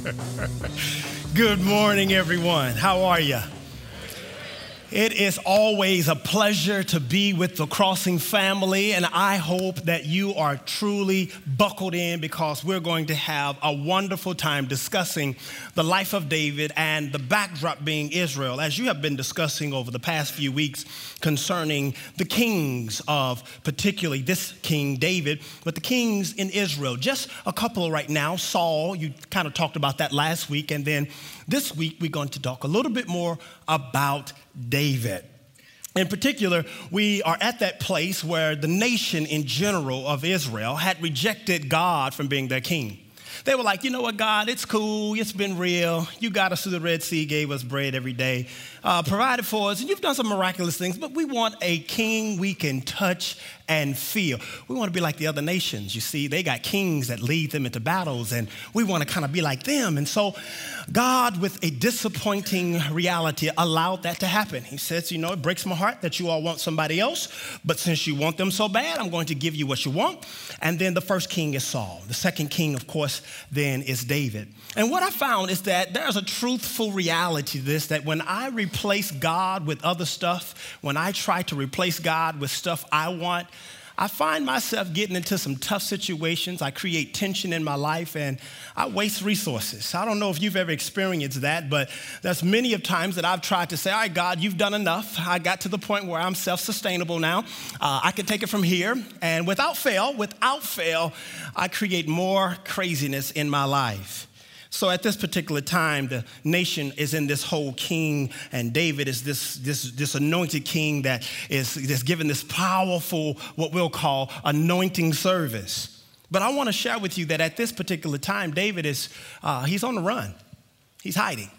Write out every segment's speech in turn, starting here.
Good morning, everyone. How are you? It is always a pleasure to be with the Crossing family, and I hope that you are truly buckled in because we're going to have a wonderful time discussing the life of David and the backdrop being Israel, as you have been discussing over the past few weeks concerning the kings of particularly this King David, but the kings in Israel. Just a couple right now. Saul, you kind of talked about that last week, and then this week we're going to talk a little bit more about David. In particular, we are at that place where the nation in general of Israel had rejected God from being their king. They were like, you know what, God, it's cool. It's been real. You got us through the Red Sea, gave us bread every day, provided for us, and you've done some miraculous things, but we want a king we can touch and feel. We want to be like the other nations. You see, they got kings that lead them into battles, and we want to kind of be like them. And so God, with a disappointing reality, allowed that to happen. He says, you know, it breaks my heart that you all want somebody else, but since you want them so bad, I'm going to give you what you want. And then the first king is Saul. The second king, of course, then is David. And what I found is that there's a truthful reality to this, that when I replace God with other stuff, when I try to replace God with stuff I want, I find myself getting into some tough situations. I create tension in my life, and I waste resources. I don't know if you've ever experienced that, but there's many of times that I've tried to say, all right, God, you've done enough. I got to the point where I'm self-sustainable now. I can take it from here. And without fail, I create more craziness in my life. So at this particular time, the nation is in this whole king, and David is this anointed king that is given this powerful, what we'll call anointing service. But I want to share with you that at this particular time, David is, he's on the run. He's hiding.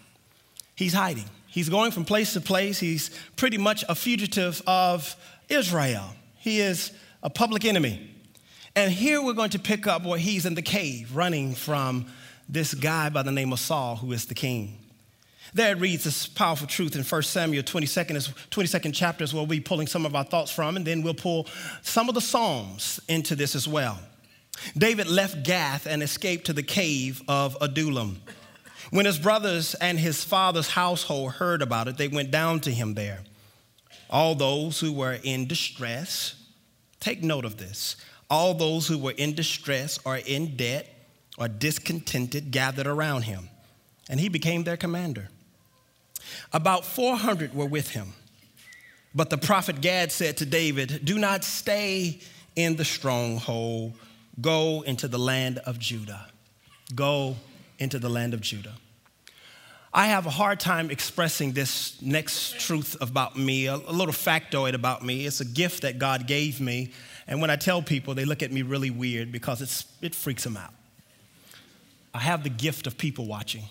He's going from place to place. He's pretty much a fugitive of Israel. He is a public enemy. And here we're going to pick up where he's in the cave running from this guy by the name of Saul, who is the king. There it reads this powerful truth in 1 Samuel 22nd chapter is where we'll be pulling some of our thoughts from, and then we'll pull some of the Psalms into this as well. David left Gath and escaped to the cave of Adullam. When his brothers and his father's household heard about it, they went down to him there. All those who were in distress, take note of this, all those who were in distress or in debt or discontented gathered around him, and he became their commander. About 400 were with him. But the prophet Gad said to David, do not stay in the stronghold. Go into the land of Judah. Go into the land of Judah. I have a hard time expressing this next truth about me, a little factoid about me. It's a gift that God gave me, and when I tell people, they look at me really weird because it freaks them out. I have the gift of people watching.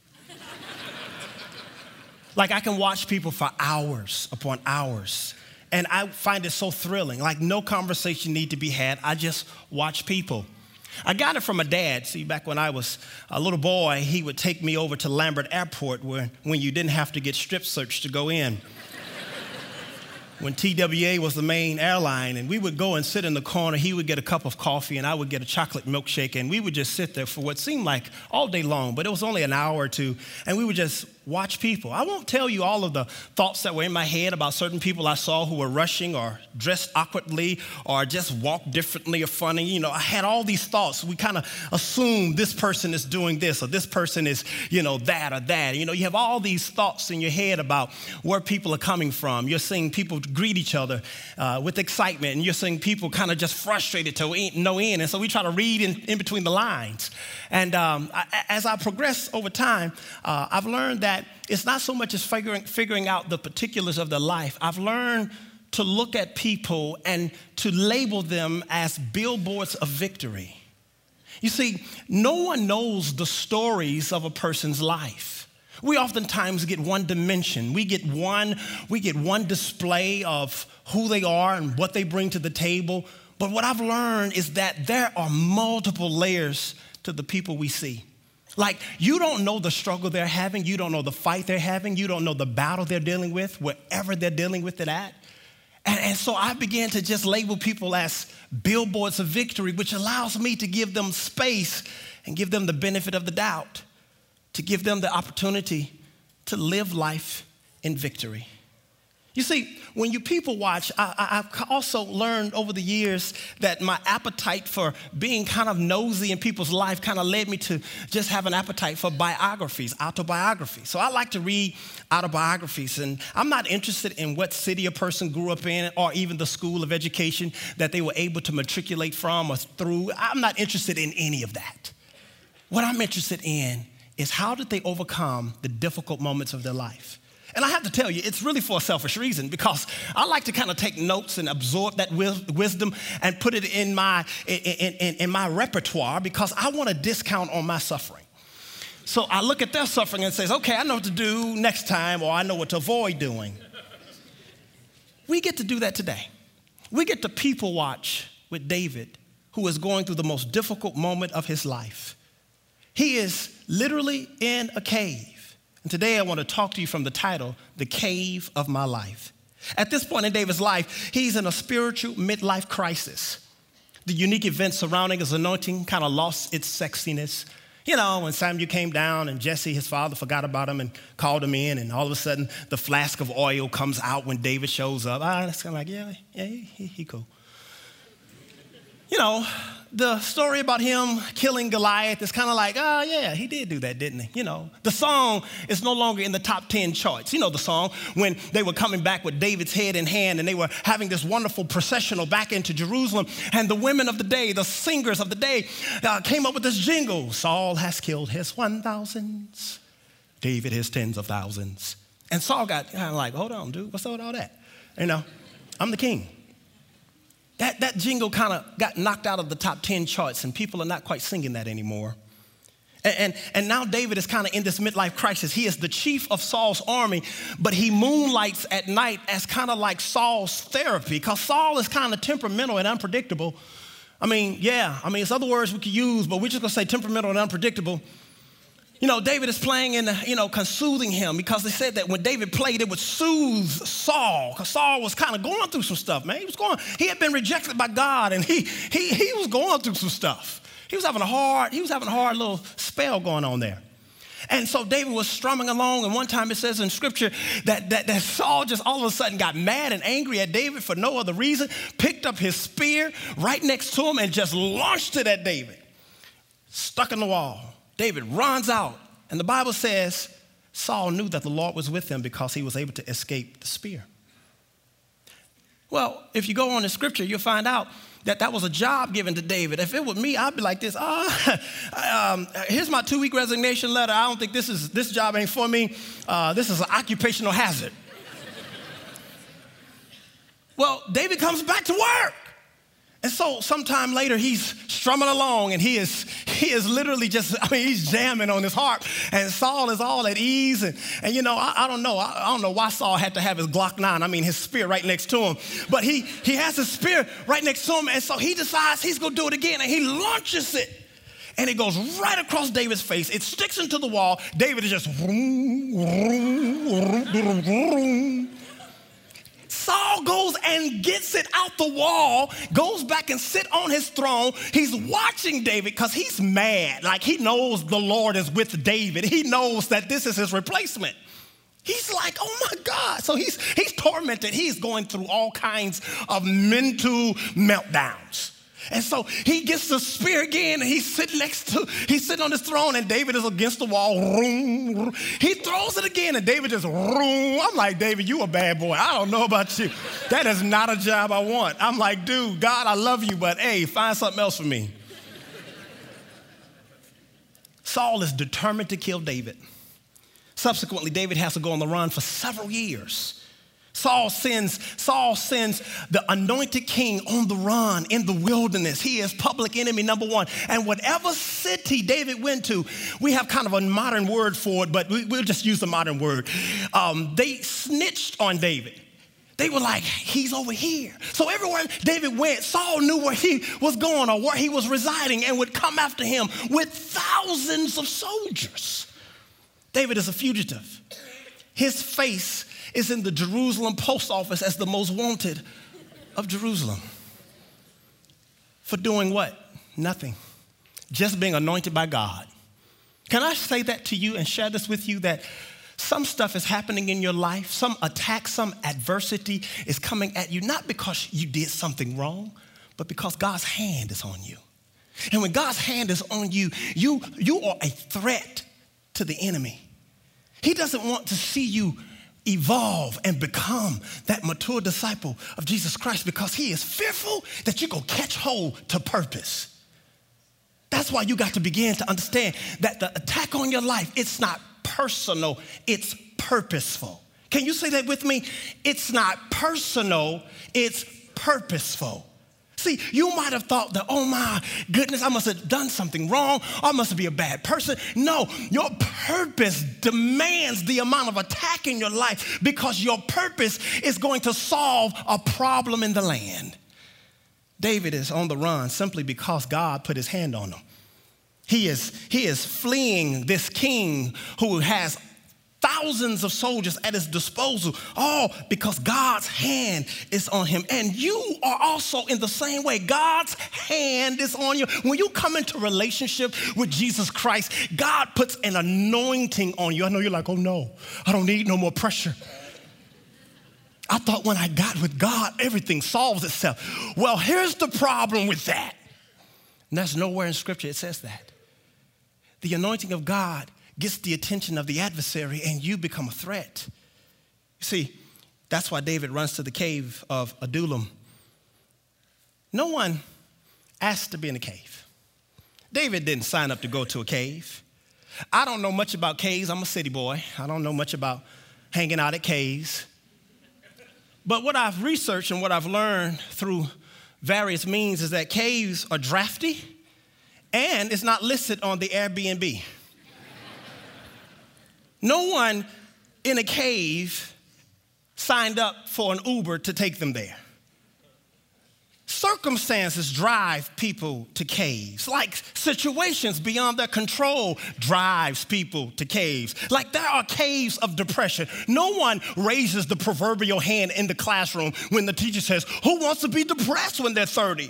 Like I can watch people for hours upon hours, and I find it so thrilling. Like no conversation need to be had. I just watch people. I got it from my dad. See, back when I was a little boy, he would take me over to Lambert Airport when you didn't have to get strip searched to go in. When TWA was the main airline, and we would go and sit in the corner. He would get a cup of coffee, and I would get a chocolate milkshake, and we would just sit there for what seemed like all day long, but it was only an hour or two, and we would just watch people. I won't tell you all of the thoughts that were in my head about certain people I saw who were rushing or dressed awkwardly or just walked differently or funny. You know, I had all these thoughts. We kind of assume this person is doing this or this person is, that or that. You have all these thoughts in your head about where people are coming from. You're seeing people greet each other with excitement, and you're seeing people kind of just frustrated to no end. And so we try to read in between the lines. And as I progress over time, I've learned that it's not so much as figuring out the particulars of their life. I've learned to look at people and to label them as billboards of victory. You see, no one knows the stories of a person's life. We oftentimes get one dimension. We get one display of who they are and what they bring to the table. But what I've learned is that there are multiple layers to the people we see. Like, you don't know the struggle they're having. You don't know the fight they're having. You don't know the battle they're dealing with, wherever they're dealing with it at. And so I began to just label people as billboards of victory, which allows me to give them space and give them the benefit of the doubt. to give them the opportunity to live life in victory. You see, when you people watch, I've also learned over the years that my appetite for being kind of nosy in people's life kind of led me to just have an appetite for biographies, autobiographies. So I like to read autobiographies, and I'm not interested in what city a person grew up in or even the school of education that they were able to matriculate from or through. I'm not interested in any of that. What I'm interested in is how did they overcome the difficult moments of their life? And I have to tell you, it's really for a selfish reason, because I like to kind of take notes and absorb that wisdom and put it in my repertoire, because I want a discount on my suffering. So I look at their suffering and say, okay, I know what to do next time, or I know what to avoid doing. We get to do that today. We get to people watch with David, who is going through the most difficult moment of his life. He is literally in a cave. And today I want to talk to you from the title, The Cave of My Life. At this point in David's life, he's in a spiritual midlife crisis. The unique events surrounding his anointing kind of lost its sexiness. You know, when Samuel came down and Jesse, his father, forgot about him and called him in, and all of a sudden the flask of oil comes out when David shows up. That's kind of like, yeah, he cool. You know, the story about him killing Goliath is kind of like, oh, yeah, he did do that, didn't he? You know, the song is no longer in the top 10 charts. You know the song when they were coming back with David's head in hand and they were having this wonderful processional back into Jerusalem. And the women of the day, the singers of the day, came up with this jingle. Saul has killed his 1,000s, David his tens of thousands. And Saul got kind of like, hold on, dude, what's up with all that? You know, I'm the king. That jingle kind of got knocked out of the top 10 charts, and people are not quite singing that anymore. And now David is kind of in this midlife crisis. He is the chief of Saul's army, but he moonlights at night as kind of like Saul's therapy, because Saul is kind of temperamental and unpredictable. It's other words we could use, but we're just going to say temperamental and unpredictable. You know, David is playing and, soothing him, because they said that when David played, it would soothe Saul, because Saul was kind of going through some stuff, man. He had been rejected by God, and he was going through some stuff. He was having a hard little spell going on there. And so David was strumming along, and one time it says in scripture that Saul just all of a sudden got mad and angry at David for no other reason, picked up his spear right next to him and just launched it at David. Stuck in the wall. David runs out, and the Bible says Saul knew that the Lord was with him because he was able to escape the spear. Well, if you go on in scripture, you'll find out that was a job given to David. If it were me, I'd be like this, here's my 2-week resignation letter. I don't think this job ain't for me. This is an occupational hazard. Well, David comes back to work. And so sometime later, he's strumming along, and he is literally he's jamming on his harp, and Saul is all at ease. And I don't know why Saul had to have his Glock 9, his spear right next to him. But he has his spear right next to him, and so he decides he's going to do it again, and he launches it. And it goes right across David's face. It sticks into the wall. David is just Saul goes and gets it out the wall, goes back and sit on his throne. He's watching David because he's mad. Like, he knows the Lord is with David. He knows that this is his replacement. He's like, oh my God. So he's tormented. He's going through all kinds of mental meltdowns. And so he gets the spear again, and he's sitting on his throne, and David is against the wall. He throws it again, and David just, I'm like, David, you a bad boy. I don't know about you. That is not a job I want. I'm like, dude, God, I love you, but hey, find something else for me. Saul is determined to kill David. Subsequently, David has to go on the run for several years. Saul sends the anointed king on the run in the wilderness. He is public enemy number one. And whatever city David went to, we have kind of a modern word for it, but we'll just use the modern word. They snitched on David. They were like, he's over here. So everywhere David went, Saul knew where he was going or where he was residing and would come after him with thousands of soldiers. David is a fugitive. His face is in the Jerusalem post office as the most wanted of Jerusalem. For doing what? Nothing. Just being anointed by God. Can I say that to you and share this with you, that some stuff is happening in your life, some attack, some adversity is coming at you, not because you did something wrong, but because God's hand is on you. And when God's hand is on you, you are a threat to the enemy. He doesn't want to see you evolve and become that mature disciple of Jesus Christ because he is fearful that you go catch hold to purpose. That's why you got to begin to understand that the attack on your life, it's not personal, it's purposeful. Can you say that with me? It's not personal, it's purposeful. See, you might have thought that, oh my goodness, I must have done something wrong. I must be a bad person. No, your purpose demands the amount of attack in your life because your purpose is going to solve a problem in the land. David is on the run simply because God put his hand on him. He is fleeing this king who has thousands of soldiers at his disposal, all because God's hand is on him. And you are also in the same way. God's hand is on you. When you come into relationship with Jesus Christ, God puts an anointing on you. I know you're like, oh no, I don't need no more pressure. I thought when I got with God, everything solves itself. Well, here's the problem with that. And that's nowhere in Scripture it says that. The anointing of God gets the attention of the adversary and you become a threat. You see, that's why David runs to the cave of Adullam. No one asked to be in a cave. David didn't sign up to go to a cave. I don't know much about caves. I'm a city boy. I don't know much about hanging out at caves. But what I've researched and what I've learned through various means is that caves are drafty and it's not listed on the Airbnb. No one in a cave signed up for an Uber to take them there. Circumstances drive people to caves. Like situations beyond their control drives people to caves. Like there are caves of depression. No one raises the proverbial hand in the classroom when the teacher says, who wants to be depressed when they're 30?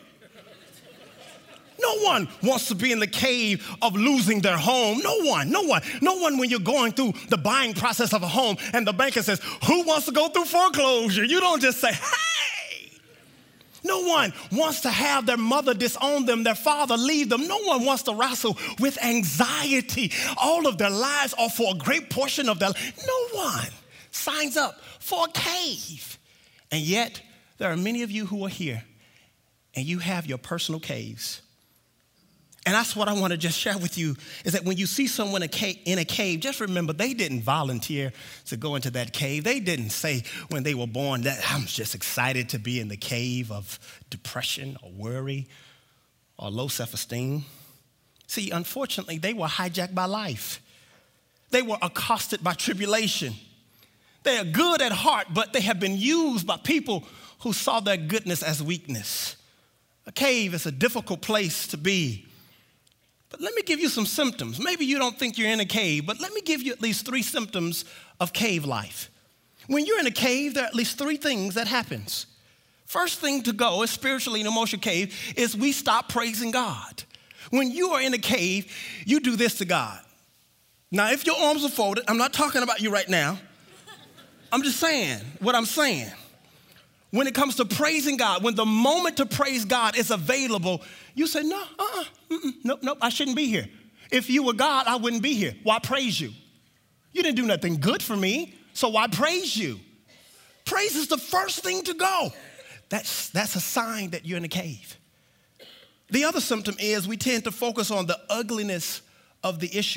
No one wants to be in the cave of losing their home. No one when you're going through the buying process of a home and the banker says, who wants to go through foreclosure? You don't just say, hey. No one wants to have their mother disown them, their father leave them. No one wants to wrestle with anxiety. All of their lives or for a great portion of their life. No one signs up for a cave. And yet, there are many of you who are here and you have your personal caves. And that's what I want to just share with you is that when you see someone in a cave, just remember they didn't volunteer to go into that cave. They didn't say when they were born that I'm just excited to be in the cave of depression or worry or low self-esteem. See, unfortunately, they were hijacked by life. They were accosted by tribulation. They are good at heart, but they have been used by people who saw their goodness as weakness. A cave is a difficult place to be. But let me give you some symptoms. Maybe you don't think you're in a cave, but let me give you at least 3 symptoms of cave life. When you're in a cave, there are at least 3 things that happens. First thing to go is spiritually in an emotional cave is we stop praising God. When you are in a cave, you do this to God. Now, if your arms are folded, I'm not talking about you right now. I'm just saying what I'm saying. When it comes to praising God, when the moment to praise God is available, you say, no, nope, I shouldn't be here. If you were God, I wouldn't be here. Why praise you? You didn't do nothing good for me, so why praise you? Praise is the first thing to go. That's a sign that you're in a cave. The other symptom is we tend to focus on the ugliness of the issue.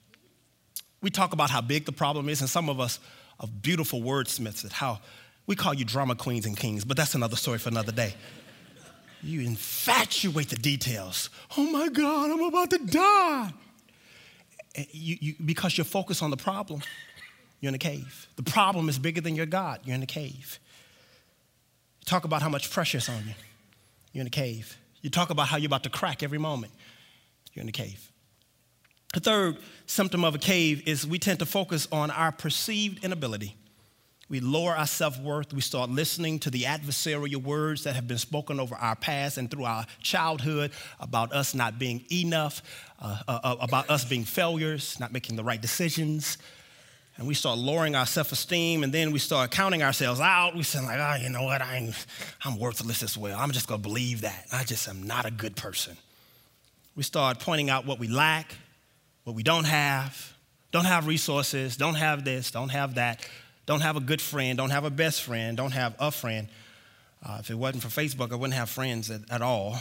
We talk about how big the problem is, and some of us are beautiful wordsmiths at how we call you drama queens and kings, but that's another story for another day. You infatuate the details. Oh my God, I'm about to die. Because you're focused on the problem, you're in a cave. The problem is bigger than your God, you're in a cave. You talk about how much pressure is on you, you're in a cave. You talk about how you're about to crack every moment, you're in a cave. The third symptom of a cave is we tend to focus on our perceived inability. We lower our self-worth. We start listening to the adversarial words that have been spoken over our past and through our childhood about us not being enough, about us being failures, not making the right decisions. And we start lowering our self-esteem, and then we start counting ourselves out. We say like, you know what, I'm worthless as well. I'm just going to believe that. I just am not a good person. We start pointing out what we lack, what we don't have resources, don't have this, don't have that. Don't have a good friend, don't have a best friend, don't have a friend. If it wasn't for Facebook, I wouldn't have friends at all.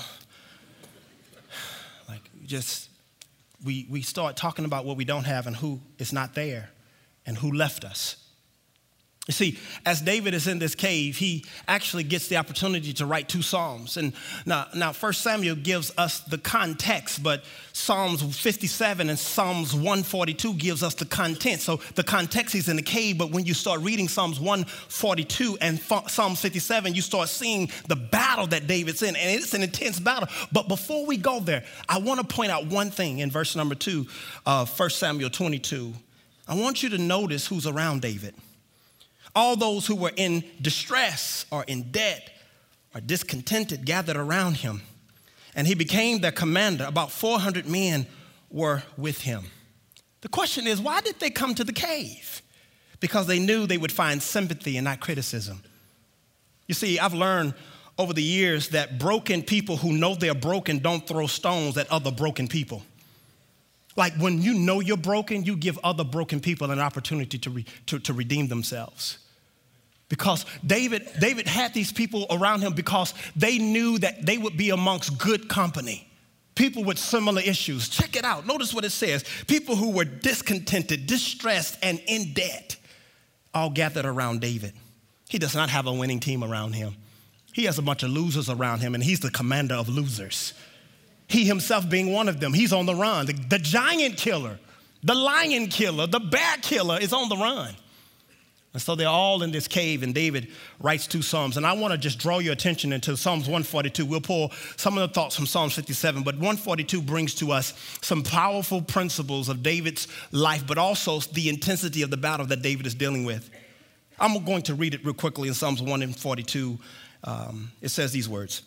We start talking about what we don't have and who is not there and who left us. You see, as David is in this cave, he actually gets the opportunity to write 2 Psalms. And now 1 Samuel gives us the context, but Psalms 57 and Psalms 142 gives us the content. So the context is in the cave, but when you start reading Psalms 142 and Psalms 57, you start seeing the battle that David's in, and it's an intense battle. But before we go there, I want to point out one thing in verse number 2 of 1 Samuel 22. I want you to notice who's around David. All those who were in distress or in debt or discontented gathered around him, and he became their commander. About 400 men were with him. The question is, why did they come to the cave? Because they knew they would find sympathy and not criticism. You see, I've learned over the years that broken people who know they're broken don't throw stones at other broken people. Like when you know you're broken, you give other broken people an opportunity to redeem themselves. Because David had these people around him because they knew that they would be amongst good company. People with similar issues. Check it out. Notice what it says. People who were discontented, distressed, and in debt all gathered around David. He does not have a winning team around him. He has a bunch of losers around him, and he's the commander of losers. He himself being one of them. He's on the run. The giant killer, the lion killer, the bear killer is on the run. And so they're all in this cave, and David writes 2 Psalms. And I want to just draw your attention into Psalms 142. We'll pull some of the thoughts from Psalms 57, but 142 brings to us some powerful principles of David's life, but also the intensity of the battle that David is dealing with. I'm going to read it real quickly in Psalms 142. It says these words.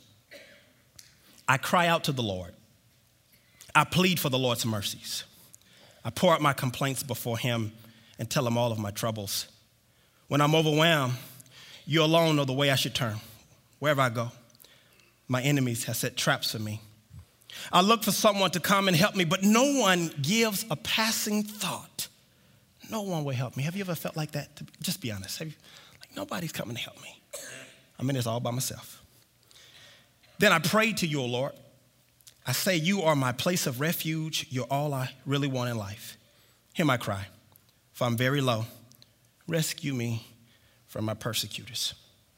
I cry out to the Lord. I plead for the Lord's mercies. I pour out my complaints before him and tell him all of my troubles. When I'm overwhelmed, you alone know the way I should turn. Wherever I go, my enemies have set traps for me. I look for someone to come and help me, but no one gives a passing thought. No one will help me. Have you ever felt like that? Just be honest. Nobody's coming to help me. I'm in this all by myself. Then I pray to you, O Lord. I say, you are my place of refuge. You're all I really want in life. Hear my cry, for I'm very low. Rescue me from my persecutors,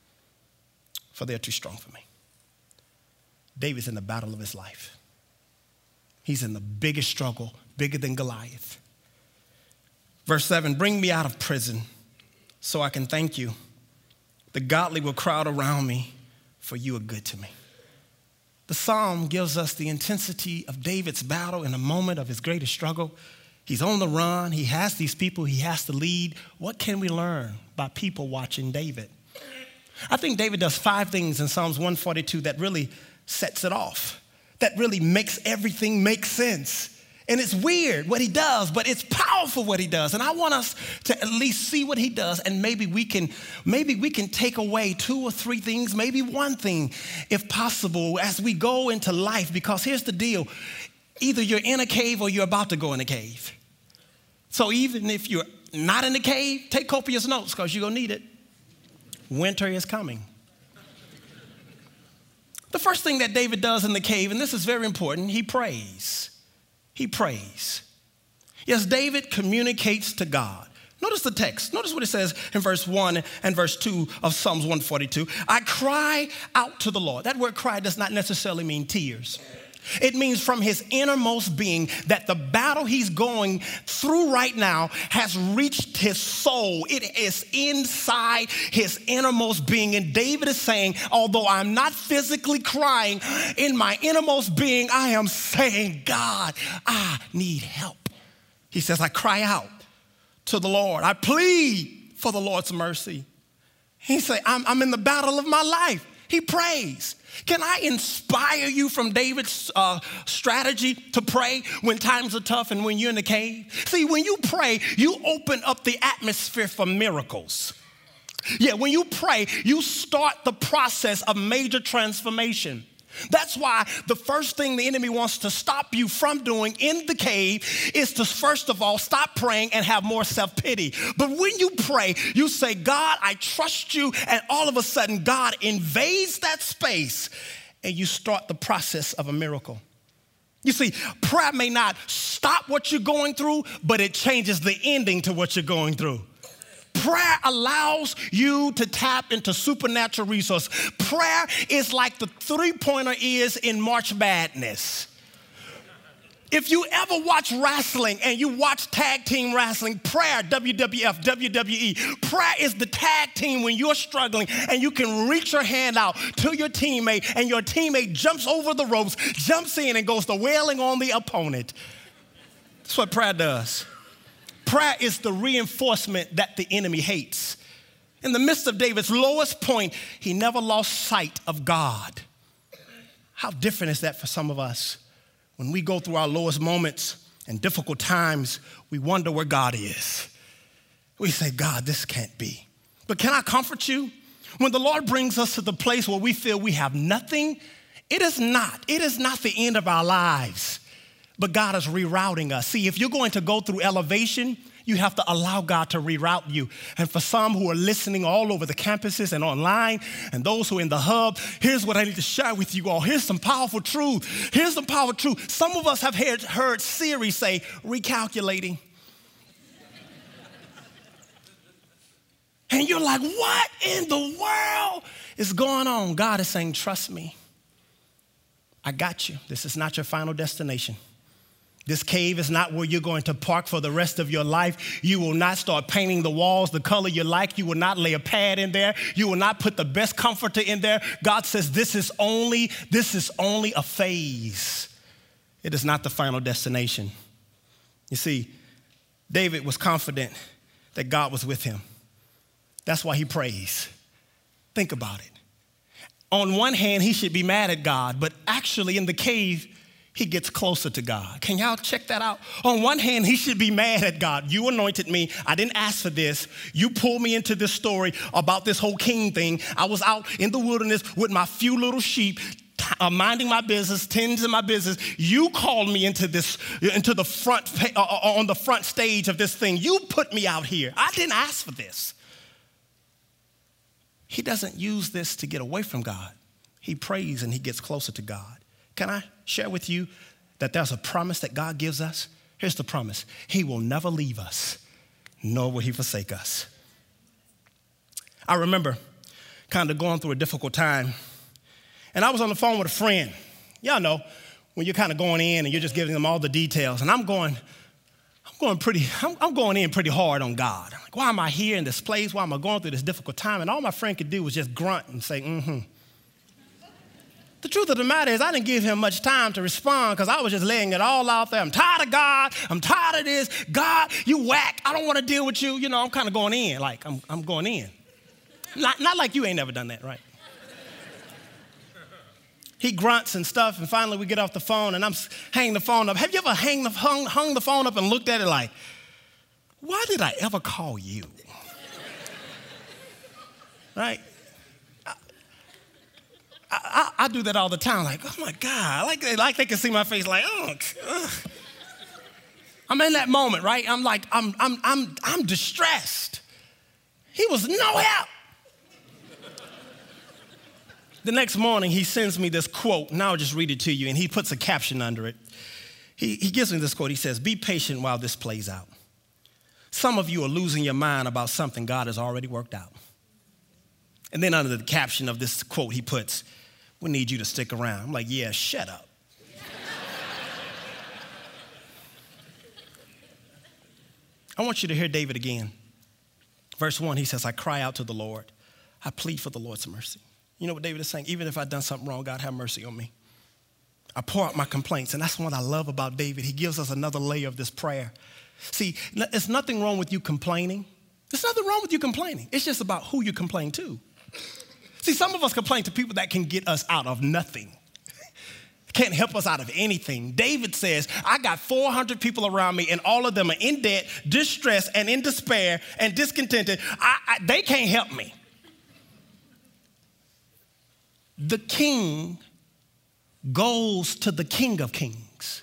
for they're too strong for me. David's in the battle of his life. He's in the biggest struggle, bigger than Goliath. Verse 7, bring me out of prison so I can thank you. The godly will crowd around me, for you are good to me. The psalm gives us the intensity of David's battle in a moment of his greatest struggle. He's on the run. He has these people he has to lead. What can we learn by people watching David? I think David does 5 things in Psalms 142 that really sets it off, that really makes everything make sense. And it's weird what he does, but it's powerful what he does. And I want us to at least see what he does, and maybe we can take away 2 or 3 things, maybe 1 thing, if possible, as we go into life. Because here's the deal. Either you're in a cave or you're about to go in a cave. So even if you're not in the cave, take copious notes because you're going to need it. Winter is coming. The first thing that David does in the cave, and this is very important, he prays. He prays. Yes, David communicates to God. Notice the text. Notice what it says in verse 1 and verse 2 of Psalms 142. I cry out to the Lord. That word cry does not necessarily mean tears. It means from his innermost being that the battle he's going through right now has reached his soul. It is inside his innermost being. And David is saying, although I'm not physically crying, in my innermost being, I am saying, God, I need help. He says, I cry out to the Lord. I plead for the Lord's mercy. He said, I'm in the battle of my life. He prays. Can I inspire you from David's strategy to pray when times are tough and when you're in the cave? See, when you pray, you open up the atmosphere for miracles. Yeah, when you pray, you start the process of major transformation. That's why the first thing the enemy wants to stop you from doing in the cave is to, first of all, stop praying and have more self-pity. But when you pray, you say, God, I trust you. And all of a sudden, God invades that space and you start the process of a miracle. You see, prayer may not stop what you're going through, but it changes the ending to what you're going through. Prayer allows you to tap into supernatural resource. Prayer is like the three-pointer is in March Madness. If you ever watch wrestling and you watch tag team wrestling, prayer, WWF, WWE, prayer is the tag team when you're struggling and you can reach your hand out to your teammate and your teammate jumps over the ropes, jumps in and goes to wailing on the opponent. That's what prayer does. Prayer is the reinforcement that the enemy hates. In the midst of David's lowest point, he never lost sight of God. How different is that for some of us? When we go through our lowest moments and difficult times, we wonder where God is. We say, God, this can't be. But can I comfort you? When the Lord brings us to the place where we feel we have nothing, it is not the end of our lives. But God is rerouting us. See, if you're going to go through elevation, you have to allow God to reroute you. And for some who are listening all over the campuses and online, and those who are in the hub, here's what I need to share with you all. Here's some powerful truth. Here's some powerful truth. Some of us have heard Siri say, recalculating. And you're like, what in the world is going on? God is saying, trust me. I got you. This is not your final destination. This cave is not where you're going to park for the rest of your life. You will not start painting the walls the color you like. You will not lay a pad in there. You will not put the best comforter in there. God says this is only a phase. It is not the final destination. You see, David was confident that God was with him. That's why he prays. Think about it. On one hand, he should be mad at God, but actually in the cave, he gets closer to God. Can y'all check that out? On one hand, he should be mad at God. You anointed me. I didn't ask for this. You pulled me into this story about this whole king thing. I was out in the wilderness with my few little sheep, minding my business, tending to my business. You called me into the front, on the front stage of this thing. You put me out here. I didn't ask for this. He doesn't use this to get away from God. He prays and he gets closer to God. Can I share with you that there's a promise that God gives us? Here's the promise. He will never leave us, nor will he forsake us. I remember kind of going through a difficult time, and I was on the phone with a friend. Y'all know when you're kind of going in and you're just giving them all the details, and I'm going in pretty hard on God. I'm like, why am I here in this place? Why am I going through this difficult time? And all my friend could do was just grunt and say, mm-hmm. The truth of the matter is I didn't give him much time to respond because I was just laying it all out there. I'm tired of God. I'm tired of this. God, you whack. I don't want to deal with you. You know, I'm kind of going in. Like, I'm going in. Not like you ain't never done that, right? He grunts and stuff, and finally we get off the phone, and I'm hanging the phone up. Have you ever hung the phone up and looked at it like, why did I ever call you? Right? I do that all the time, like, oh my God, like they can see my face, like, oh. I'm in that moment, right? I'm like, I'm distressed. He was no help. The next morning, he sends me this quote, and I'll just read it to you, and he puts a caption under it. He gives me this quote. He says, be patient while this plays out. Some of you are losing your mind about something God has already worked out. And then under the caption of this quote, he puts, we need you to stick around. I'm like, yeah, shut up. I want you to hear David again. Verse 1, he says, I cry out to the Lord. I plead for the Lord's mercy. You know what David is saying? Even if I've done something wrong, God, have mercy on me. I pour out my complaints, and that's what I love about David. He gives us another layer of this prayer. See, there's nothing wrong with you complaining. There's nothing wrong with you complaining. It's just about who you complain to. See, some of us complain to people that can get us out of nothing. Can't help us out of anything. David says, I got 400 people around me and all of them are in debt, distressed, and in despair and discontented. They can't help me. The king goes to the King of Kings.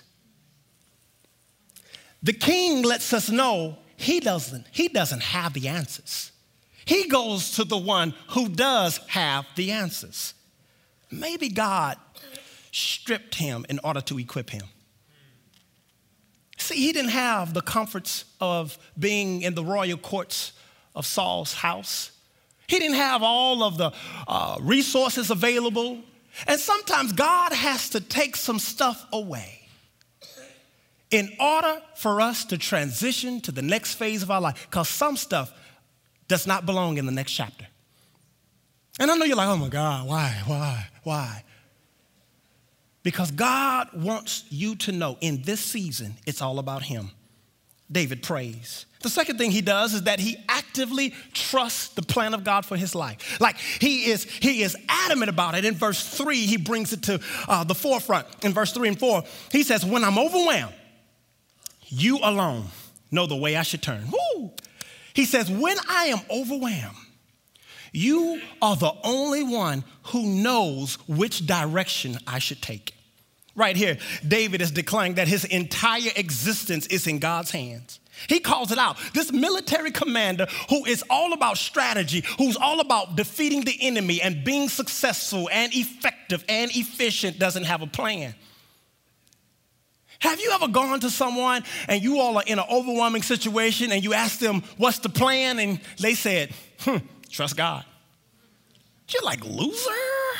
The king lets us know he doesn't have the answers. He goes to the one who does have the answers. Maybe God stripped him in order to equip him. See, he didn't have the comforts of being in the royal courts of Saul's house. He didn't have all of the resources available. And sometimes God has to take some stuff away in order for us to transition to the next phase of our life, because some stuff does not belong in the next chapter. And I know you're like, oh my God, why? Because God wants you to know in this season, it's all about him. David prays. The second thing he does is that he actively trusts the plan of God for his life. Like he is adamant about it. In verse 3, he brings it to the forefront. In verse 3 and 4, he says, when I'm overwhelmed, you alone know the way I should turn. Woo! He says, when I am overwhelmed, you are the only one who knows which direction I should take. Right here, David is declaring that his entire existence is in God's hands. He calls it out. This military commander who is all about strategy, who's all about defeating the enemy and being successful and effective and efficient, doesn't have a plan. Have you ever gone to someone and you all are in an overwhelming situation and you ask them, what's the plan? And they said, trust God. You're like, loser?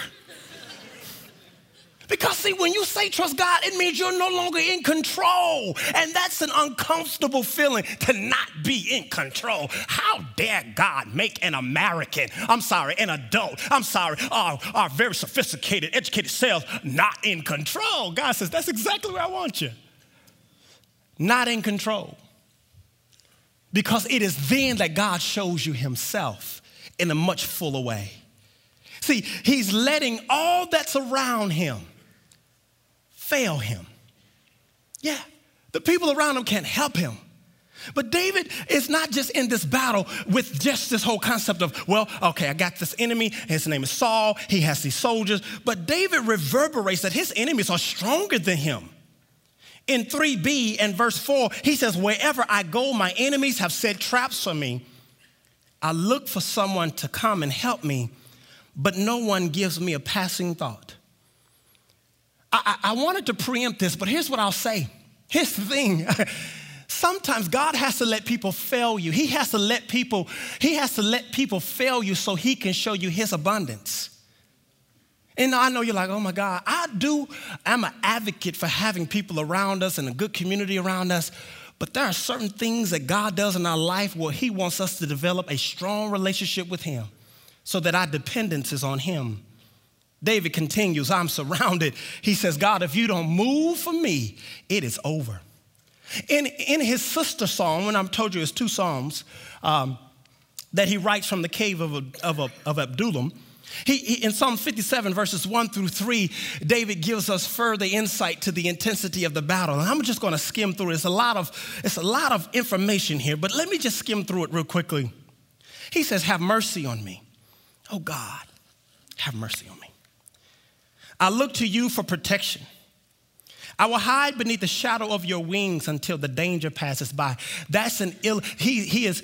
Because see, when you say trust God, it means you're no longer in control. And that's an uncomfortable feeling, to not be in control. How dare God make an American, an adult, our very sophisticated, educated selves not in control? God says, that's exactly where I want you. Not in control. Because it is then that God shows you himself in a much fuller way. See, he's letting all that's around him fail him. Yeah, the people around him can't help him. But David is not just in this battle with just this whole concept of, well, okay, I got this enemy. His name is Saul. He has these soldiers. But David reverberates that his enemies are stronger than him. In 3b and verse 4, he says, wherever I go, my enemies have set traps for me. I look for someone to come and help me, but no one gives me a passing thought. I wanted to preempt this, but here's what I'll say. Here's the thing. Sometimes God has to let people fail you. He has to let people fail you so he can show you his abundance. And I know you're like, oh my God, I'm an advocate for having people around us and a good community around us. But there are certain things that God does in our life where he wants us to develop a strong relationship with him so that our dependence is on him. David continues, I'm surrounded. He says, God, if you don't move for me, it is over. In his sister psalm, when I told you it's two psalms that he writes from the cave of Adullam, he in Psalm 57, verses 1 through 3, David gives us further insight to the intensity of the battle. And I'm just going to skim through it. It's a lot of information here, but let me just skim through it real quickly. He says, have mercy on me. Oh God, have mercy on me. I look to you for protection. I will hide beneath the shadow of your wings until the danger passes by. That's he is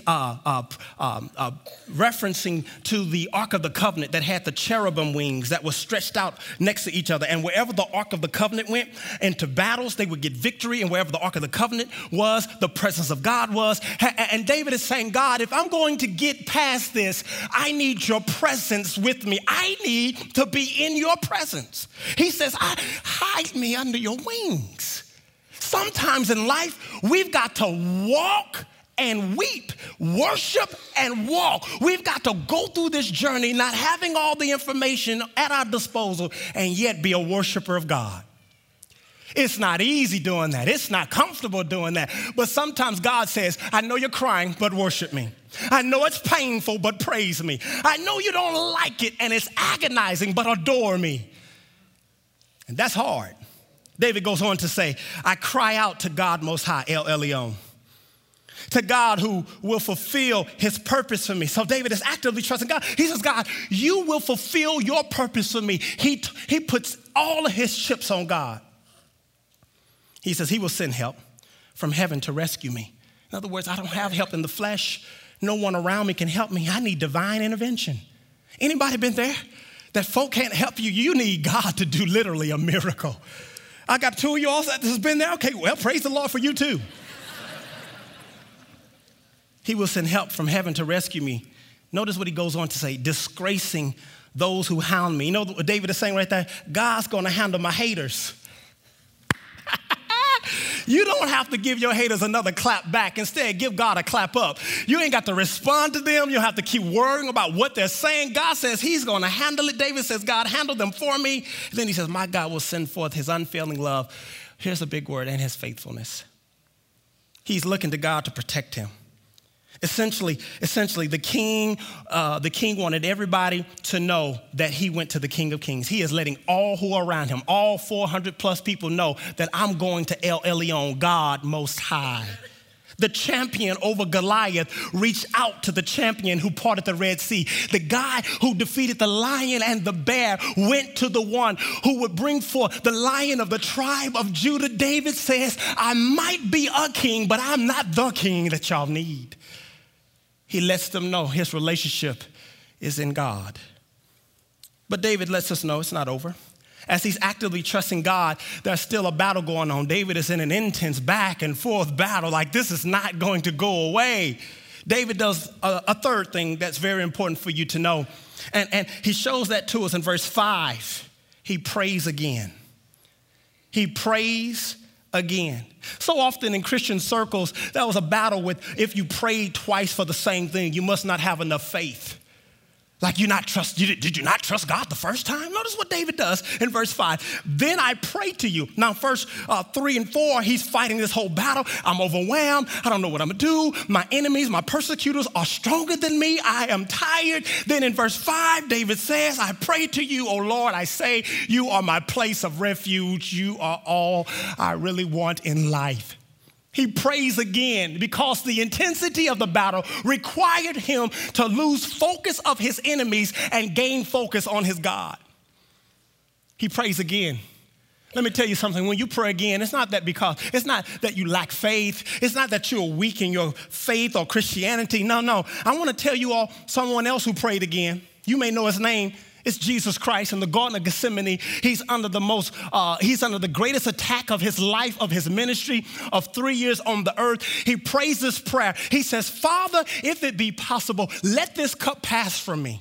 referencing to the Ark of the Covenant that had the cherubim wings that were stretched out next to each other. And wherever the Ark of the Covenant went into battles, they would get victory. And wherever the Ark of the Covenant was, the presence of God was. And David is saying, God, if I'm going to get past this, I need your presence with me. I need to be in your presence. He says, hide me under your wings. Sometimes in life, we've got to walk and weep, worship and walk. We've got to go through this journey not having all the information at our disposal and yet be a worshiper of God. It's not easy doing that. It's not comfortable doing that. But sometimes God says, I know you're crying, but worship me. I know it's painful, but praise me. I know you don't like it and it's agonizing, but adore me. And that's hard. David goes on to say, I cry out to God Most High, El Elyon, to God who will fulfill his purpose for me. So David is actively trusting God. He says, God, you will fulfill your purpose for me. He puts all of his chips on God. He says he will send help from heaven to rescue me. In other words, I don't have help in the flesh. No one around me can help me. I need divine intervention. Anybody been there? That folk can't help you. You need God to do literally a miracle. I got two of y'all that has been there. Okay, well, praise the Lord for you too. He will send help from heaven to rescue me. Notice what he goes on to say, disgracing those who hound me. You know what David is saying right there? God's going to handle my haters. You don't have to give your haters another clap back. Instead, give God a clap up. You ain't got to respond to them. You don't have to keep worrying about what they're saying. God says he's going to handle it. David says, God, handle them for me. And then he says, my God will send forth his unfailing love. Here's a big word, and his faithfulness. He's looking to God to protect him. Essentially, the king wanted everybody to know that he went to the King of Kings. He is letting all who are around him, all 400 plus people know that I'm going to El Elyon, God Most High. The champion over Goliath reached out to the champion who parted the Red Sea. The guy who defeated the lion and the bear went to the one who would bring forth the Lion of the tribe of Judah. David says, I might be a king, but I'm not the king that y'all need. He lets them know his relationship is in God. But David lets us know it's not over. As he's actively trusting God, there's still a battle going on. David is in an intense back and forth battle. Like, this is not going to go away. David does a third thing that's very important for you to know. And he shows that to us in verse 5. He prays again. He prays again. So often in Christian circles, that was a battle with if you prayed twice for the same thing, you must not have enough faith. Like did you not trust God the first time? Notice what David does in verse 5. Then I pray to you. Now, verse 3 and 4, he's fighting this whole battle. I'm overwhelmed. I don't know what I'm going to do. My enemies, my persecutors are stronger than me. I am tired. Then in verse 5, David says, I pray to you, O Lord. I say, you are my place of refuge. You are all I really want in life. He prays again because the intensity of the battle required him to lose focus of his enemies and gain focus on his God. He prays again. Let me tell you something. When you pray again, it's not that you lack faith. It's not that you're weak in your faith or Christianity. No. I want to tell you all someone else who prayed again. You may know his name. It's Jesus Christ in the Garden of Gethsemane. He's under the greatest attack of his life, of his ministry, of 3 years on the earth. He prays this prayer. He says, Father, if it be possible, let this cup pass from me.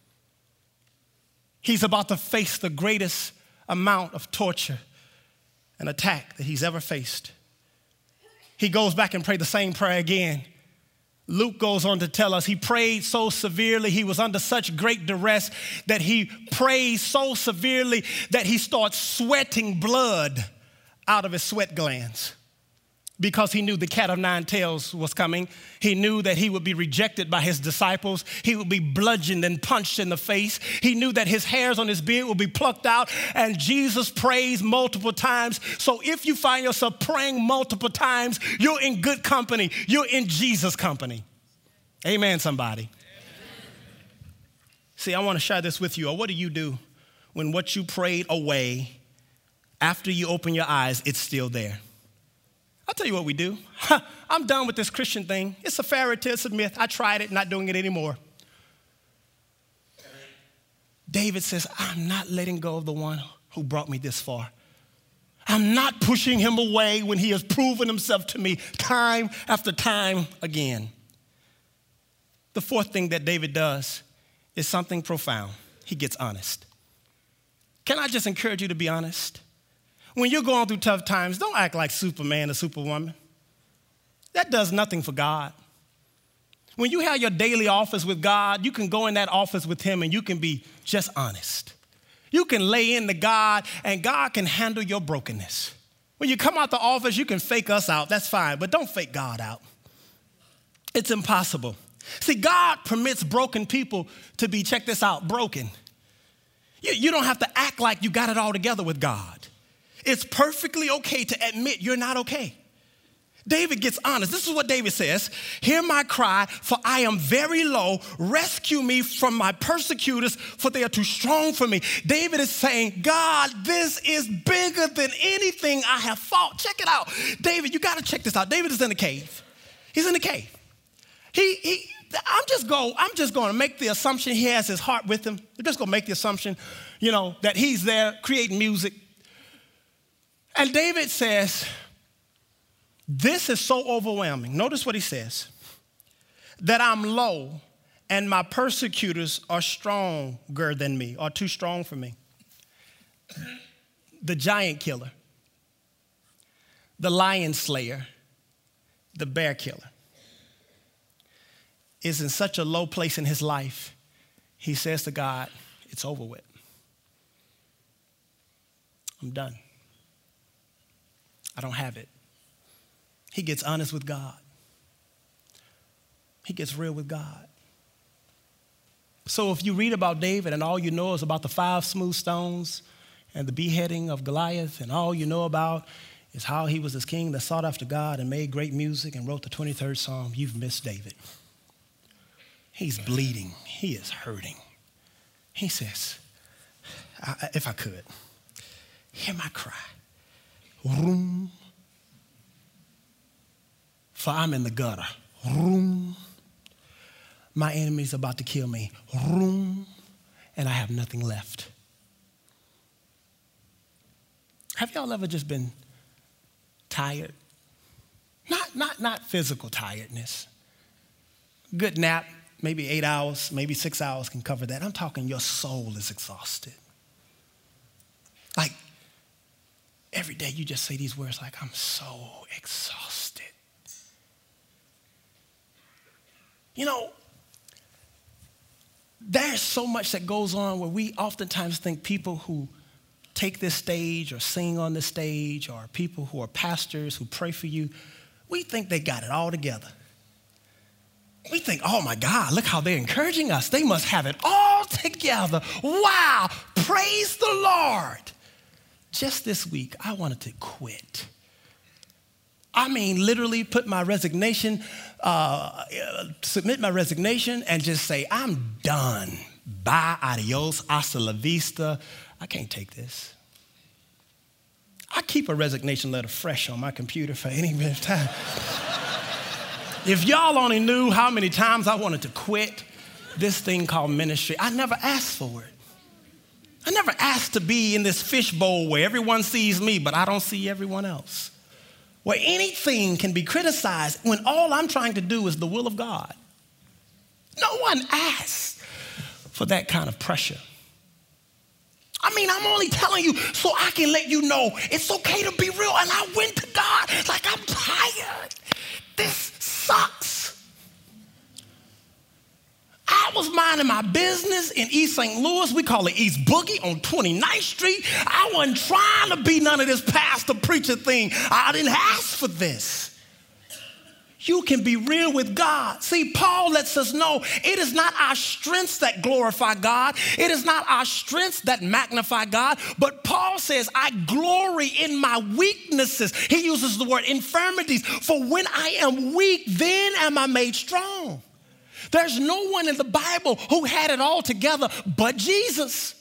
He's about to face the greatest amount of torture and attack that he's ever faced. He goes back and prays the same prayer again. Luke goes on to tell us he prayed so severely, he was under such great duress that he prayed so severely that he starts sweating blood out of his sweat glands because he knew the cat of nine tails was coming. He knew that he would be rejected by his disciples. He would be bludgeoned and punched in the face. He knew that his hairs on his beard would be plucked out, and Jesus prays multiple times. So if you find yourself praying multiple times, you're in good company. You're in Jesus' company. Amen, somebody. Amen. See, I want to share this with you. Or what do you do when what you prayed away, after you open your eyes, it's still there? I'll tell you what we do. I'm done with this Christian thing. It's a fairy tale, it's a myth. I tried it, not doing it anymore. David says, I'm not letting go of the one who brought me this far. I'm not pushing him away when he has proven himself to me time after time again. The fourth thing that David does is something profound. He gets honest. Can I just encourage you to be honest? When you're going through tough times, don't act like Superman or Superwoman. That does nothing for God. When you have your daily office with God, you can go in that office with him and you can be just honest. You can lay into God and God can handle your brokenness. When you come out the office, you can fake us out. That's fine, but don't fake God out. It's impossible. See, God permits broken people to be, check this out, broken. You don't have to act like you got it all together with God. It's perfectly okay to admit you're not okay. David gets honest. This is what David says. Hear my cry, for I am very low. Rescue me from my persecutors, for they are too strong for me. David is saying, God, this is bigger than anything I have fought. Check it out. David, you got to check this out. David is in a cave. He's in a cave. I'm just going to make the assumption he has his heart with him. I'm just going to make the assumption, that he's there creating music. And David says, this is so overwhelming. Notice what he says. That I'm low and my persecutors are stronger than me, or too strong for me. The giant killer, the lion slayer, the bear killer is in such a low place in his life. He says to God, it's over with. I'm done. I don't have it. He gets honest with God. He gets real with God. So if you read about David and all you know is about the 5 smooth stones and the beheading of Goliath, and all you know about is how he was this king that sought after God and made great music and wrote the 23rd Psalm, you've missed David. He's bleeding. He is hurting. He says, if I could, hear my cry. Room. For I'm in the gutter. Room. My enemy's about to kill me. Room. And I have nothing left. Have y'all ever just been tired? Not physical tiredness. Good nap, maybe 8 hours, maybe 6 hours can cover that. I'm talking your soul is exhausted. Like every day you just say these words like, I'm so exhausted. There's so much that goes on where we oftentimes think people who take this stage or sing on this stage, or people who are pastors who pray for you, we think they got it all together. We think, oh my God, look how they're encouraging us. They must have it all together. Wow, praise the Lord. Just this week, I wanted to quit. Literally put my resignation, submit my resignation and just say, I'm done. Bye, adios, hasta la vista. I can't take this. I keep a resignation letter fresh on my computer for any bit of time. If y'all only knew how many times I wanted to quit this thing called ministry, I never asked for it. I never asked to be in this fishbowl where everyone sees me, but I don't see everyone else. Where anything can be criticized when all I'm trying to do is the will of God. No one asked for that kind of pressure. I'm only telling you so I can let you know it's okay to be real. And I went to God like, I'm tired. This sucks. I was minding my business in East St. Louis. We call it East Boogie on 29th Street. I wasn't trying to be none of this pastor preacher thing. I didn't ask for this. You can be real with God. See, Paul lets us know it is not our strengths that glorify God. It is not our strengths that magnify God. But Paul says, I glory in my weaknesses. He uses the word infirmities. For when I am weak, then am I made strong. There's no one in the Bible who had it all together but Jesus.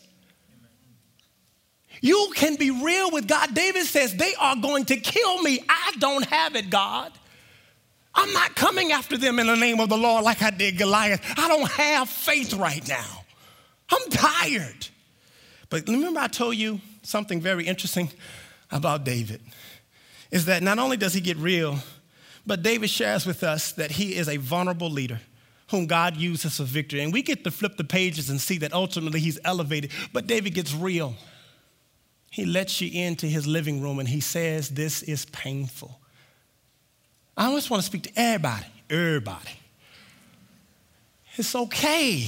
You can be real with God. David says, they are going to kill me. I don't have it, God. I'm not coming after them in the name of the Lord like I did Goliath. I don't have faith right now. I'm tired. But remember I told you something very interesting about David, is that not only does he get real, but David shares with us that he is a vulnerable leader whom God uses for victory. And we get to flip the pages and see that ultimately he's elevated. But David gets real. He lets you into his living room and he says, this is painful. I just want to speak to everybody. It's okay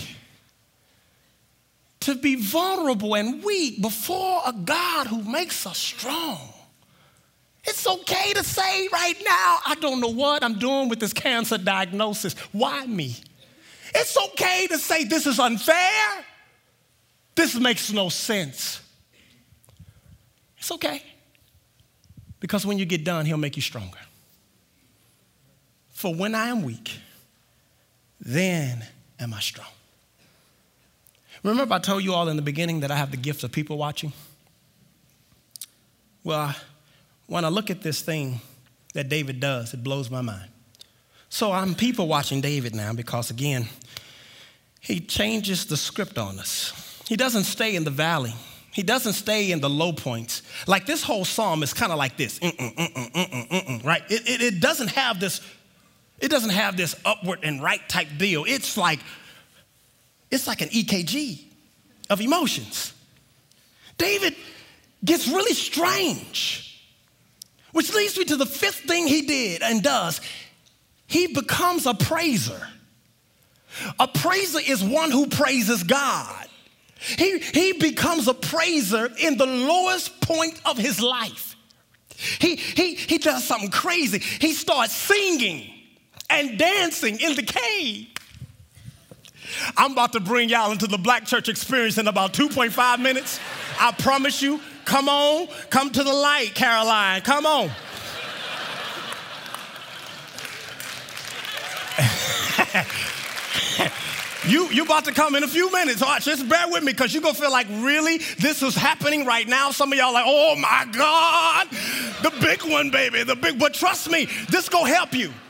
to be vulnerable and weak before a God who makes us strong. It's okay to say right now, I don't know what I'm doing with this cancer diagnosis. Why me? It's okay to say this is unfair. This makes no sense. It's okay. Because when you get done, he'll make you stronger. For when I am weak, then am I strong. Remember I told you all in the beginning that I have the gift of people watching? Well, when I look at this thing that David does, it blows my mind. So I'm people watching David now because, again, he changes the script on us. He doesn't stay in the valley. He doesn't stay in the low points. Like this whole psalm is kind of like this, right? It doesn't have this upward and right type deal. It's like an EKG of emotions. David gets really strange, which leads me to the fifth thing he did and does. He becomes a praiser. A praiser is one who praises God. He becomes a praiser in the lowest point of his life. He does something crazy. He starts singing and dancing in the cave. I'm about to bring y'all into the Black church experience in about 2.5 minutes. I promise you. Come on. Come to the light, Caroline. Come on. You about to come in a few minutes. Watch, just bear with me because you're going to feel like, really, this is happening right now. Some of y'all are like, oh, my God, the big one, baby, the big. But trust me, this going to help you.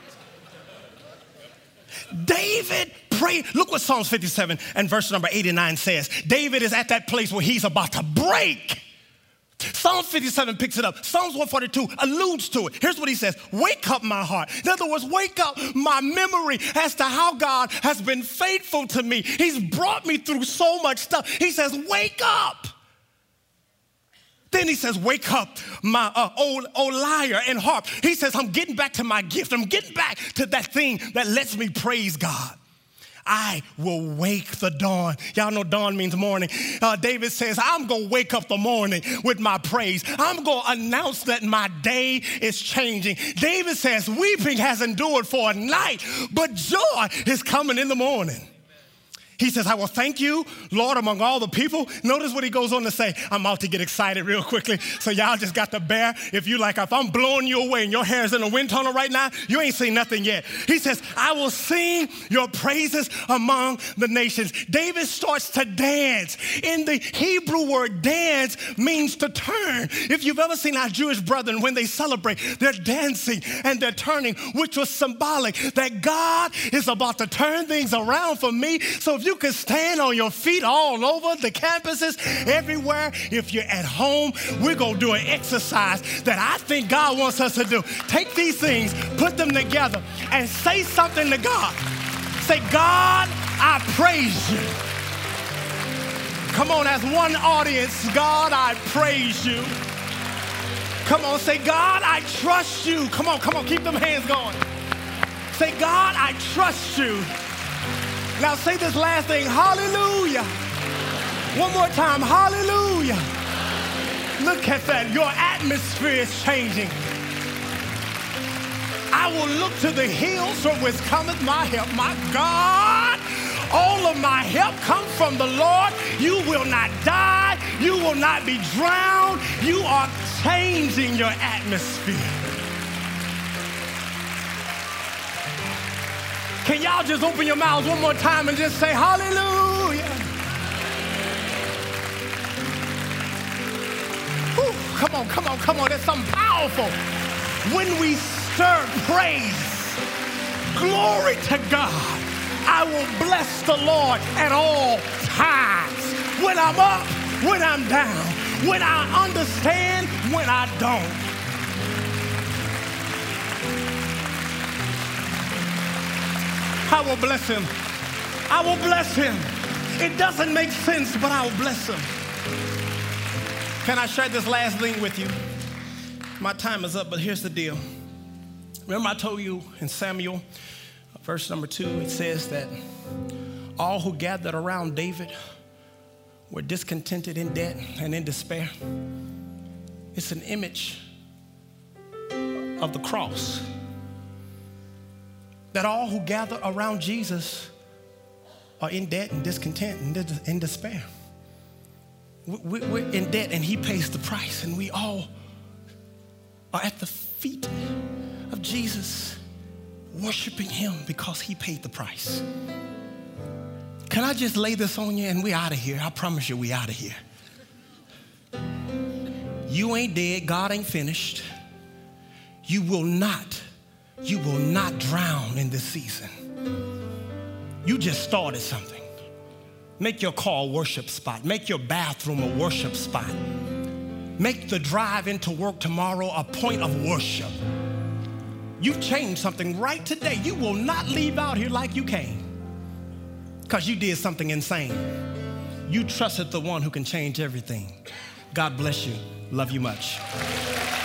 David prayed. Look what Psalms 57 and verse number 89 says. David is at that place where he's about to break. Psalm 57 picks it up. Psalms 142 alludes to it. Here's what he says. Wake up, my heart. In other words, wake up my memory as to how God has been faithful to me. He's brought me through so much stuff. He says, wake up. Then he says, wake up, my old lyre and harp. He says, I'm getting back to my gift. I'm getting back to that thing that lets me praise God. I will wake the dawn. Y'all know dawn means morning. David says, I'm going to wake up the morning with my praise. I'm going to announce that my day is changing. David says, weeping has endured for a night, but joy is coming in the morning. He says, I will thank you, Lord, among all the people. Notice what he goes on to say. I'm about to get excited real quickly, so y'all just got to bear. If I'm blowing you away and your hair's in a wind tunnel right now, you ain't seen nothing yet. He says, I will sing your praises among the nations. David starts to dance. In the Hebrew word dance means to turn. If you've ever seen our Jewish brethren, when they celebrate, they're dancing and they're turning, which was symbolic that God is about to turn things around for me. So if you can stand on your feet all over the campuses, everywhere. If you're at home, we're going to do an exercise that I think God wants us to do. Take these things, put them together, and say something to God. Say, God, I praise you. Come on, as one audience, God, I praise you. Come on, say, God, I trust you. Come on, keep them hands going. Say, God, I trust you. Now say this last thing, hallelujah. One more time, hallelujah. Look at that, your atmosphere is changing. I will look to the hills from whence cometh my help. My God, all of my help comes from the Lord. You will not die. You will not be drowned. You are changing your atmosphere. Can y'all just open your mouths one more time and just say hallelujah? Whew, come on. There's something powerful. When we stir praise, glory to God, I will bless the Lord at all times. When I'm up, when I'm down, when I understand, when I don't. I will bless him. I will bless him. It doesn't make sense, but I will bless him. Can I share this last thing with you? My time is up, but here's the deal. Remember I told you in Samuel, verse number 2, it says that all who gathered around David were discontented, in debt, and in despair. It's an image of the cross. That all who gather around Jesus are in debt and discontent and in despair. We're in debt and he pays the price, and we all are at the feet of Jesus worshiping him because he paid the price. Can I just lay this on you and we out of here? I promise you we out of here. You ain't dead. God ain't finished. You will not drown in this season. You just started something. Make your car a worship spot. Make your bathroom a worship spot. Make the drive into work tomorrow a point of worship. You've changed something right today. You will not leave out here like you came because you did something insane. You trusted the one who can change everything. God bless you. Love you much.